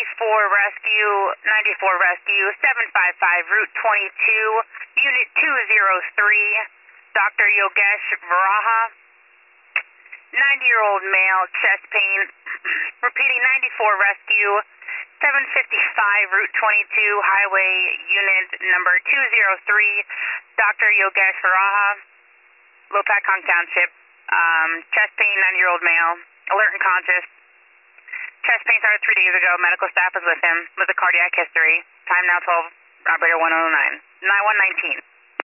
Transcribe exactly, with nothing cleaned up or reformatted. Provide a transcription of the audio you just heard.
ninety-four Rescue, ninety-four Rescue, seven five five, Route twenty-two, Unit two zero three, Doctor Yogesh Varaha, ninety-year-old male, chest pain. Repeating, ninety-four Rescue, seven fifty-five, Route twenty-two, Highway, Unit number two zero three, Doctor Yogesh Varaha, Lopakong Township, um, chest pain, ninety-year-old male, alert and conscious. Chest pain started three days ago. Medical staff is with him with a cardiac history. Time now twelve, operator one oh nine, nine one nineteen.